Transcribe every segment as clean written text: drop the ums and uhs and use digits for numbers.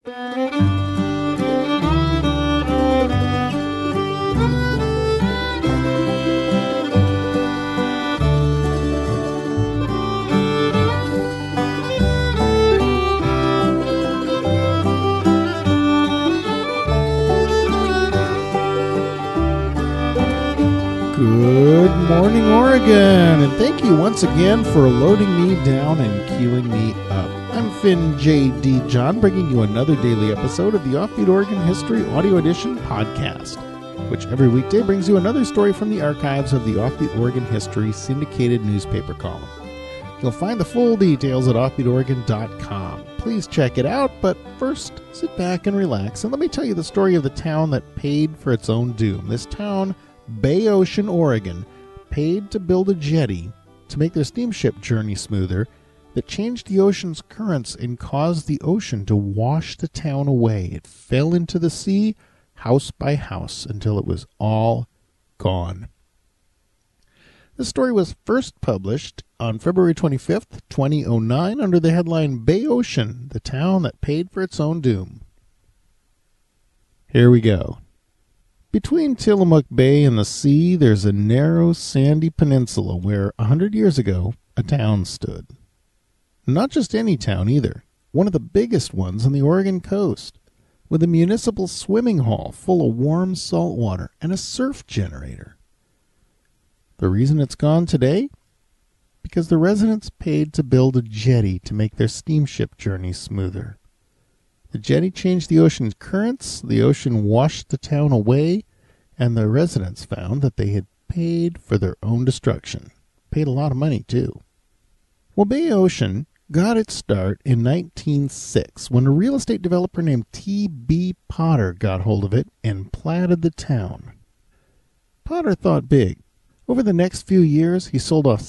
Good morning, Oregon, and thank you once again for loading me down and queuing me up. I'm Finn J.D. John, bringing you another daily episode of the Offbeat Oregon History Audio Edition podcast, which every weekday brings you another story from the archives of the Offbeat Oregon History syndicated newspaper column. You'll find the full details at offbeatoregon.com. Please check it out, but first, sit back and relax, and let me tell you the story of the town that paid for its own doom. This town, Bay Ocean, Oregon, paid to build a jetty to make their steamship journey smoother that changed the ocean's currents and caused the ocean to wash the town away. It fell into the sea, house by house, until it was all gone. This story was first published on February 25th, 2009, under the headline Bay Ocean, the town that paid for its own doom. Here we go. Between Tillamook Bay and the sea, there's a narrow, sandy peninsula where, 100 years ago, a town stood. Not just any town, either. One of the biggest ones on the Oregon coast, with a municipal swimming hall full of warm salt water and a surf generator. The reason it's gone today? Because the residents paid to build a jetty to make their steamship journey smoother. The jetty changed the ocean's currents, the ocean washed the town away, and the residents found that they had paid for their own destruction. Paid a lot of money, too. Well, Bay Ocean got its start in 1906 when a real estate developer named T.B. Potter got hold of it and platted the town. Potter thought big. Over the next few years, he sold off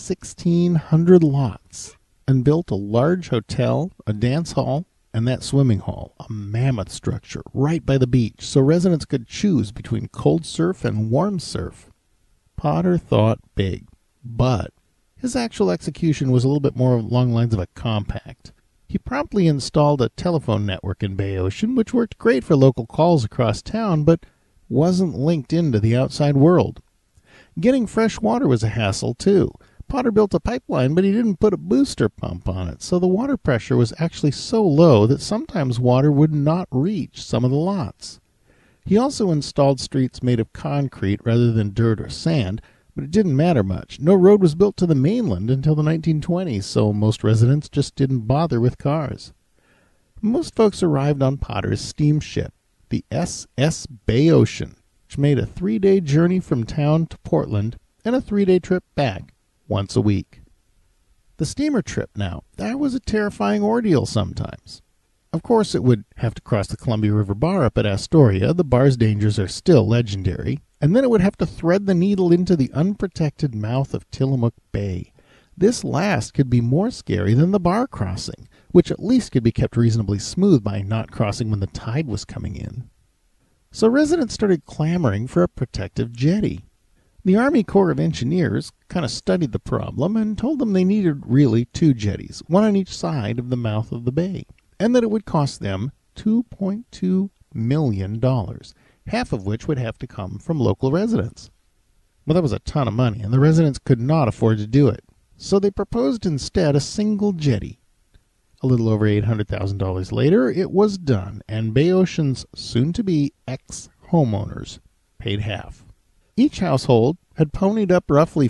1,600 lots and built a large hotel, a dance hall, and that swimming hall, a mammoth structure right by the beach, so residents could choose between cold surf and warm surf. Potter thought big, but his actual execution was a little bit more along the lines of a compact. He promptly installed a telephone network in Bay Ocean, which worked great for local calls across town, but wasn't linked into the outside world. Getting fresh water was a hassle, too. Potter built a pipeline, but he didn't put a booster pump on it, so the water pressure was actually so low that sometimes water would not reach some of the lots. He also installed streets made of concrete rather than dirt or sand, but it didn't matter much. No road was built to the mainland until the 1920s, so most residents just didn't bother with cars. Most folks arrived on Potter's steamship, the SS Bay Ocean, which made a 3-day journey from town to Portland and a 3-day trip back once a week. The steamer trip now, that was a terrifying ordeal sometimes. Of course, it would have to cross the Columbia River Bar up at Astoria. The bar's dangers are still legendary. And then it would have to thread the needle into the unprotected mouth of Tillamook Bay. This last could be more scary than the bar crossing, which at least could be kept reasonably smooth by not crossing when the tide was coming in. So residents started clamoring for a protective jetty. The Army Corps of Engineers kind of studied the problem and told them they needed really 2 jetties, one on each side of the mouth of the bay, and that it would cost them $2.2 million, half of which would have to come from local residents. Well, that was a ton of money, and the residents could not afford to do it, so they proposed instead a single jetty. A little over $800,000 later, it was done, and Bay Ocean's soon-to-be ex-homeowners paid half. Each household had ponied up roughly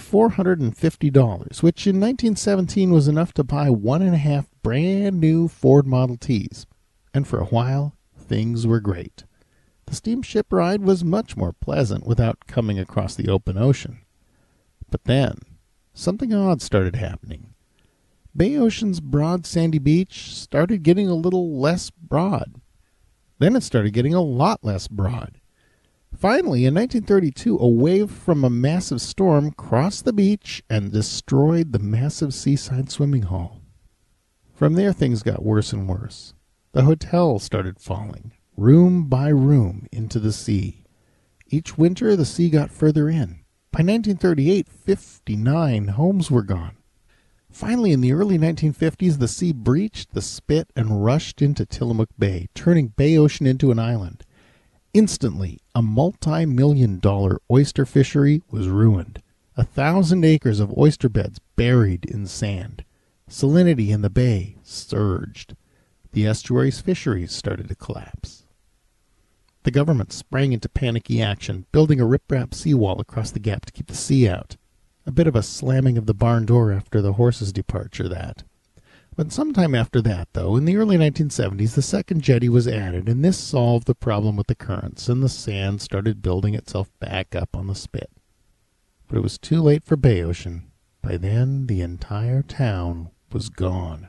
$450, which in 1917 was enough to buy 1.5 brand-new Ford Model Ts. And for a while, things were great. The steamship ride was much more pleasant without coming across the open ocean. But then, something odd started happening. Bay Ocean's broad sandy beach started getting a little less broad. Then it started getting a lot less broad. Finally, in 1932, a wave from a massive storm crossed the beach and destroyed the massive seaside swimming hall. From there, things got worse and worse. The hotel started falling, room by room, into the sea. Each winter, the sea got further in. By 1938, 59 homes were gone. Finally, in the early 1950s, the sea breached the spit and rushed into Tillamook Bay, turning Bay Ocean into an island. Instantly, a multi-million-dollar oyster fishery was ruined. 1,000 acres of oyster beds buried in sand. Salinity in the bay surged. The estuary's fisheries started to collapse. The government sprang into panicky action, building a riprap seawall across the gap to keep the sea out. A bit of a slamming of the barn door after the horse's departure, that. But sometime after that, though, in the early 1970s, the second jetty was added, and this solved the problem with the currents, and the sand started building itself back up on the spit. But it was too late for Bay Ocean. By then, the entire town was gone.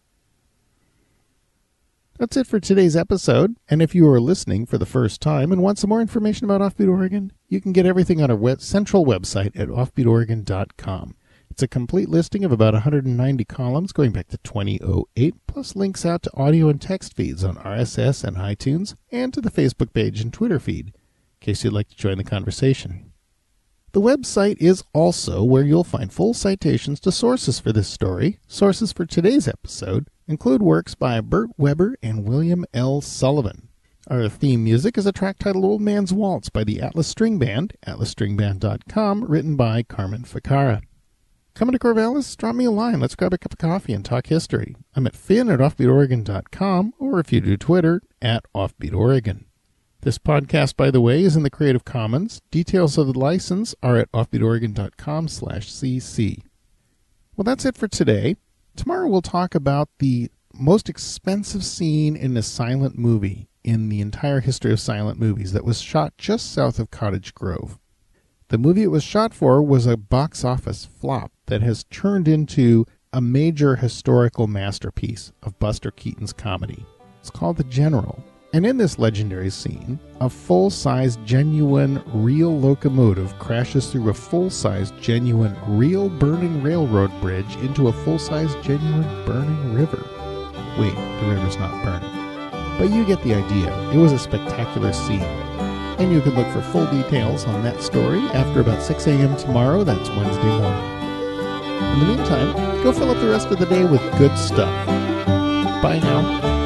That's it for today's episode, and if you are listening for the first time and want some more information about Offbeat Oregon, you can get everything on our central website at offbeatoregon.com. It's a complete listing of about 190 columns going back to 2008, plus links out to audio and text feeds on RSS and iTunes, and to the Facebook page and Twitter feed, in case you'd like to join the conversation. The website is also where you'll find full citations to sources for this story. Sources for today's episode include works by Bert Weber and William L. Sullivan. Our theme music is a track titled Old Man's Waltz by the Atlas String Band, atlasstringband.com, written by Carmen Ficarra. Coming to Corvallis? Drop me a line. Let's grab a cup of coffee and talk history. I'm at finn@offbeatoregon.com, or if you do Twitter, at offbeatoregon. This podcast, by the way, is in the Creative Commons. Details of the license are at offbeatoregon.com/cc. Well, that's it for today. Tomorrow we'll talk about the most expensive scene in a silent movie in the entire history of silent movies that was shot just south of Cottage Grove. The movie it was shot for was a box office flop that has turned into a major historical masterpiece of Buster Keaton's comedy. It's called The General. And in this legendary scene, a full-size, genuine, real locomotive crashes through a full-size, genuine, real burning railroad bridge into a full-size, genuine, burning river. Wait, the river's not burning. But you get the idea. It was a spectacular scene. And you can look for full details on that story after about 6 a.m. tomorrow. That's Wednesday morning. In the meantime, go fill up the rest of the day with good stuff. Bye now.